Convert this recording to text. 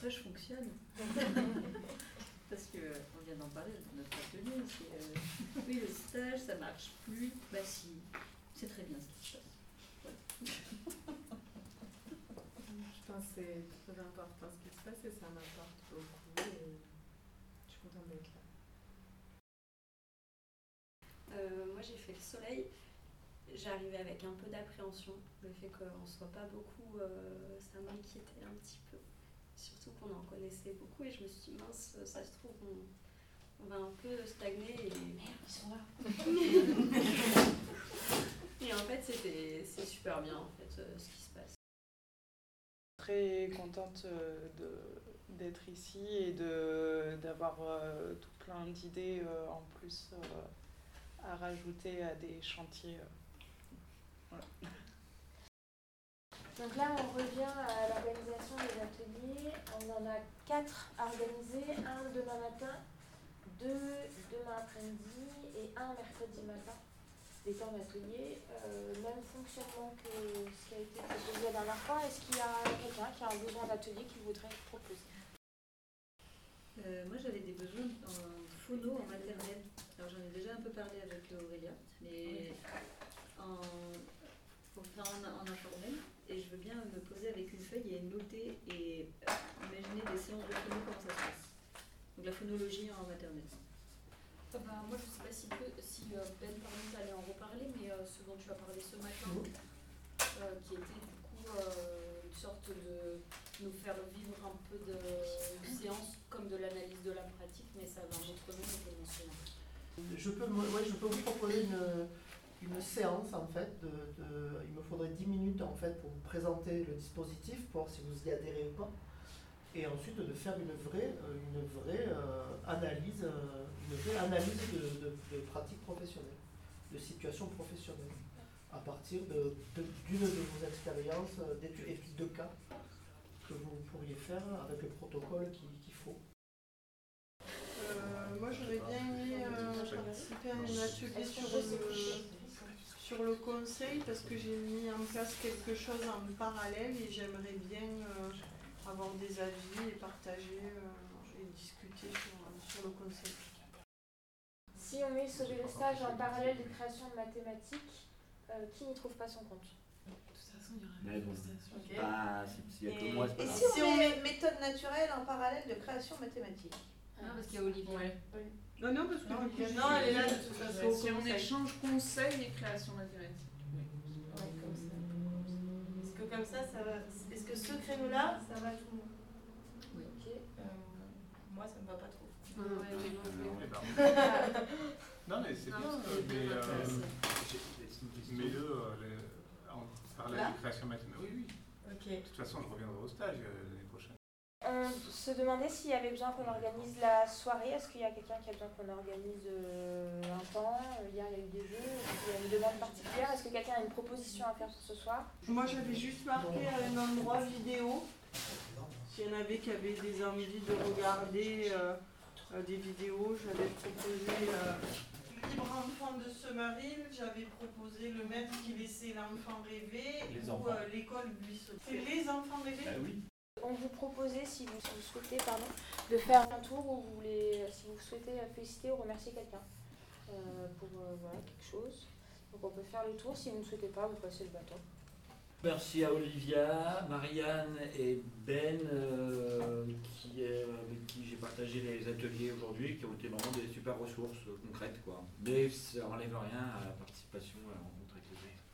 stage fonctionne. Parce qu'on vient d'en parler dans notre atelier. Oui, le stage, ça marche plus. Bah si, c'est très bien ce qui se passe. Voilà. Je pense que c'est très important ce qui se passe et ça m'apporte beaucoup et je suis contente d'être là. Moi j'ai fait le soleil, j'arrivais avec un peu d'appréhension, le fait qu'on ne soit pas beaucoup, ça m'inquiétait un petit peu, surtout qu'on en connaissait beaucoup et je me suis dit mince, ça se trouve on va un peu stagner et merde ils sont là. Et en fait c'est super bien en fait ce qui se passe. Très contente d'être ici et d'avoir tout plein d'idées en plus à rajouter à des chantiers. Voilà. Donc là, on revient à l'organisation des ateliers. On en a 4 à organiser, un demain matin, 2 demain après-midi et un mercredi matin. Des temps d'atelier, même fonctionnement que ce qui a été proposé la dernière fois. Est-ce qu'il y a quelqu'un qui a un besoin d'atelier qu'il voudrait proposer? Moi j'avais des besoins en phono en maternelle. Alors j'en ai déjà un peu parlé avec Aurélia, mais en informel, et je veux bien me poser avec une feuille et noter et imaginer des séances de phono, comment ça se passe. Donc la phonologie en maternelle. Moi je ne sais pas si Ben allait en reparler, mais ce dont tu as parlé ce matin, qui était du coup une sorte de nous faire vivre un peu de séance comme de l'analyse de la pratique, mais ça va un autre nom, je vais mentionner. Je peux vous proposer une séance en fait, il me faudrait 10 minutes en fait pour vous présenter le dispositif, pour voir si vous y adhérez ou pas, et ensuite de faire une vraie analyse de pratiques professionnelles, de situations professionnelles, à partir d'une de vos expériences d'études de cas que vous pourriez faire avec le protocole qu'il faut. Moi j'aurais bien aimé participer à un atelier sur le conseil parce que j'ai mis en place quelque chose en parallèle et j'aimerais bien avoir des avis et partager et discuter sur le conseil. Si on met sauver le stage en parallèle des créations de mathématiques, qui n'y trouve pas son compte? De toute façon, il y aura Mais bon, okay. Et si on met méthode naturelle en parallèle de création mathématique? Non, parce qu'il y a Olivier. Ouais. Non, parce que non, elle est là de toute façon. Si on échange conseil et création mathématique. Ouais, comme ça. Est-ce que comme ça va. Est-ce que ce créneau-là, ça va tout le monde? Oui. Ok. Moi, ça me va pas trop. Non, mais c'est bien ça. Mets-le en parallèle de création mathématique. Oui. Ok. De toute façon, je reviendrai au stage l'année prochaine. On se demandait s'il y avait besoin qu'on organise la soirée. Est-ce qu'il y a quelqu'un qui a besoin qu'on organise un temps? Hier, il y a eu des jeux. Est-ce qu'il y a une demande particulière? Est-ce que quelqu'un a une proposition à faire pour ce soir? Moi, j'avais juste marqué un endroit vidéo. S'il y en avait qui avaient des envies de regarder des vidéos, j'avais proposé Libre enfant de Summerhill, j'avais proposé Le maître qui laissait l'enfant rêver ou l'école buisson. C'est les enfants rêver? Oui. On vous proposait, si vous souhaitez, de faire un tour où si vous souhaitez féliciter ou remercier quelqu'un pour quelque chose. Donc on peut faire le tour. Si vous ne souhaitez pas, vous passez le bâton. Merci à Olivia, Marianne et Ben avec qui j'ai partagé les ateliers aujourd'hui, qui ont été vraiment des super ressources concrètes, quoi. Mais ça n'enlève rien à la participation, à la rencontre avec les autres.